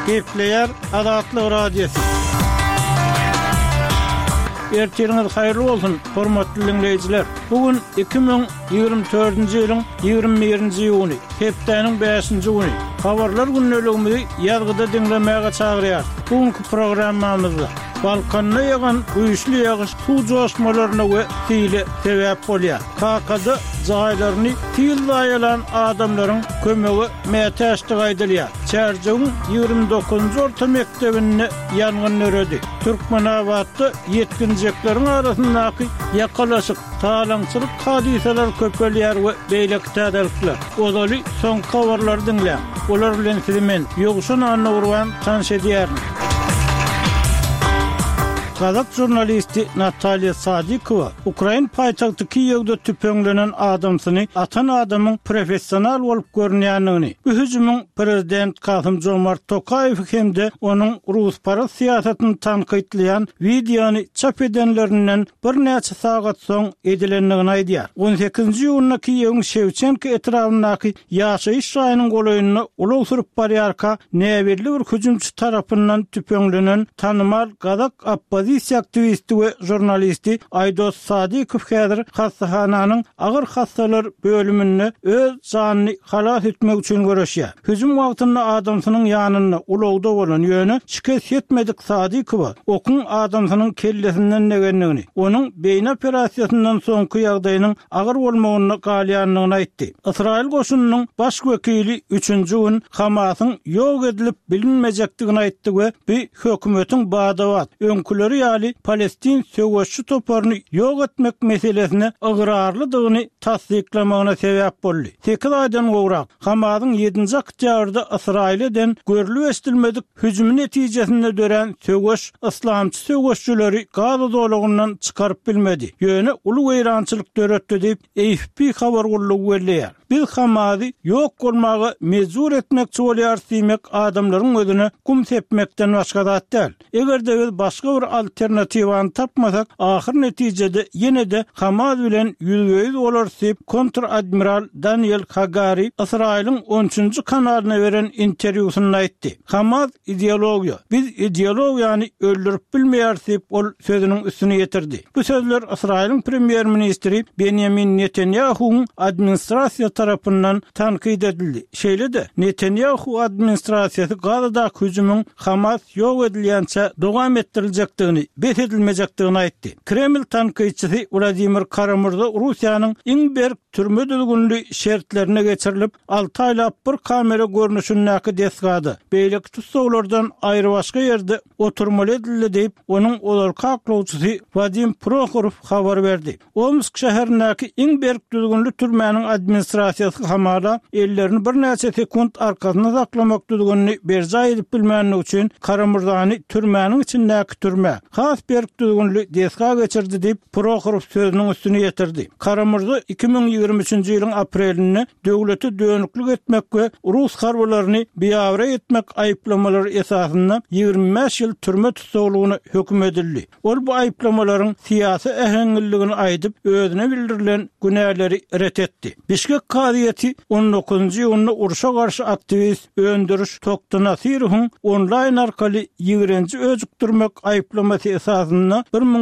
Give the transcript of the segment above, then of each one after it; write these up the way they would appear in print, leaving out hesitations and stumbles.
Kepleyer Adatlı Radyosu. Ertiriniz hayırlı olsun, hormatly dinleyijiler. Bugün 2024-nji ýylyň 21-nji ýuny, hepdeniň 5-nji güni. Habarlar günnäligimizi ýazgyda dinlemäge çagyrýar. Bugünkü programmamyzda Balkanda ýagan güýçli ýagyş suw joşmalaryna we tili sebäp bolýar. Kakada jaýlaryny til daýalan adamlaryň kömegi mätäşdik aýdylýar. Çärjegin 29-njy orta mektebini ýangyn öredi. Türkmenabadda yetkinjeklerin arasyndaky ýakalaşyk, talaňçylyk hadiseler köpelýär we beýleki täzelikler. Ozaly son habarlar dinleýär. Olar bilen sizimen ýoguşan anna urwan tanış edýär. Kazak jurnalisti Natalya Sadikova, Ukrayn paýtagty Kiýewde tüpeňlenen adamsyny atan adamyň professional bolup görnýändigini, bu hüjümüň prezident Kasym-Jomart Tokaýew hemde onuň Rusparast siýasatyny tanqidleýän videony çap edenlerinden bir näçe sagat soň edilendigini aýdýar. 18-nji ýylyna Kiýewiň Şewçenko etrafyndaky ýaşaýyş raýonynyň golaýyny uly surup barýarka näwirli bir hüjümçi tarapyndan tüpeňlenen tanymal Kazak opozisiýa aktivisti we jurnalisti Aydos Sadikow häzir hastahananyň agyr hastalar bölüminde öz janyny halas etmek üçin görüşýär. Hüjüm wagtynda adamsynyň ýanyna ulagda bolan ýöne şikayet etmedik Sadikow okun adamsynyň kellesinden negenligini, onuň beýne operasiýasyndan soňky ýagdaýynyň agyr bolmagyny galýanlygyny aýtdy. Israil goşunynyň baş wekili 3-nji gün Hamasyň ýok edilip bilinmejekdigini aýtdy we bir hökümetiň badawat öňküleri ýaly Palestin söwüşçü toparyny ýok etmek meselesine ıgrarlydygyny tasdiklamagyna sebäp boldy. 8 aýdan gowrak Hamasyň 7-nji oktýabrda Israilden görülip estilmedik hüjüm netijesinde dören söwüş islamçy söwüşçüleri Gaza dolagynyň çykaryp bilmedi. Ýöne uly weýrançylyk döretdi diýip AFP habar gullugy berýär. Biz Hamasy ýok bolmagy mezur etmekçi bolýar diýmek adamlaryň özüne kum sepmekden başga zat däl. Egerde biz başga bir alternatiwany tapmasak, ahir netijede ýene-de Hamas bilen ýüzbeýüz bolar diýip kontr-admiral Daniel Hagari Israil'in 13-nji kanalyna beren interwýusyny aýtdy. Hamas ideologiýa, biz ideologiýany öldürip bilmeýär diýip ol sözüniň üstüne ýetirdi. Bu sözler Israil'in premier ministri Benjamin Netanyahu'nun administrasiýa tarapyndan tanqid edildi. Şeýle-de Netanyahu administrasiýasy Gazada hüjümüň Hamas ýok edilýänçe dowam etdirilejekdigini, bet edilmejekdigini aýtdy. Kreml tanqidçisi Vladimir Karamurza Russiýanyň iň berk türme düzgünlüğü şertlerine geçirilip 6 aylap bir kamera görünüşündäki desgady. Beýleki tutsaglardan aýry başga ýerde oturmaly edildi diýip onuň olarky aklawçysy Vadim Prokhorov habar berdi. Omsk şäherindäki iň berk düzgünlü türmäniň administrasiýasy Hamada ellerini bir näçe sekund arkasyna saklamak düzgünlüğü berja edip bilmänligi üçin Karamurzany türmäniň içindäki türme has berk düzgünlü desga geçirdi diýip Prokhorov sözüniň üstüne ýetirdi. Karamurza 2023-nji ýylyň aprelinde döwleti dönüklik etmek we Rus harbalaryny biýawra etmek aýplamalary esasynda 25 ýyl türme tutsaglygyny hökm edildi. Ol bu aýplamalaryň siýasy ähengilligini aýdyp özüne bildirilen günäleri ret etdi. Bişkek kadyýaty 19-njy ýylyny uruşa garşy aktivist Öndürüş Tokta Nasirowyň onlaýn arkaly ýigrenji özükdirmek aýplamasy esasynda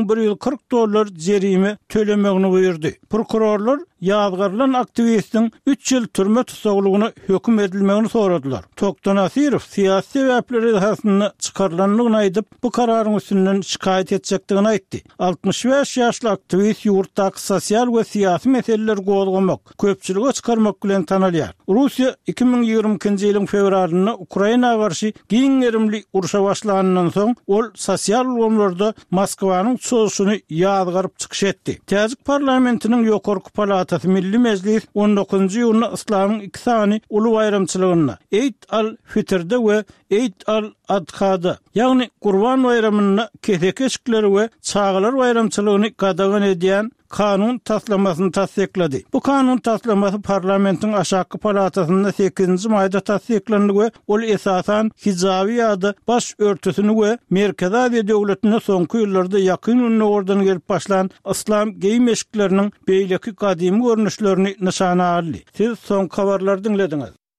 $1140 jerime tölemegini buyurdy. Prokurorlar ýazgarlan aktivistin 3 ýyl türme tutsaglygyny hökm edilmegini soradylar. Tokta Nasirow siýasy sebäpleri esasynda çykarlanlygyny aýdyp bu kararyň üstünden şikayet etjekdigini aýtdy. 65 ýaşly aktivist ýurtdaky sosial we siýasy meseleler gozgamak, köpçüligi çykarmak bilen tanalýar. Russiýa 2022-nji ýylyň fevralyna Ukraina garşy giň erimli uruşa başlanandan soň ol sosial ulgamlarda Moskwanyň çöşüni ýazgaryp çykyş etdi. Täzik parlamentiniň ýokarky palatasy Milli Meclis 19-njy ýylyna islamyň iki sany uly bayramçylygyna Eid al-Fitr'de we Eid al-Adha'da, ýagny Gurban bayramyna kesek eşikleri we çağalar bayramçylygyny gadagan edýän kanun taslamasyny tasdiklady. Bu kanun taslamasy parlamentiň aşağı palatasynda 8-nji maýda tasdiklandy we ol esasan hijabi ýa-da baş örtüsini we Merkezi Aziýa döwletine soňky ýyllarda ýakyn ordan gelip başlan islam geýim eşikleriniň beýleki kadymy görnüşlerini nişana aldy. Siz soň habarlary dinlediňiz.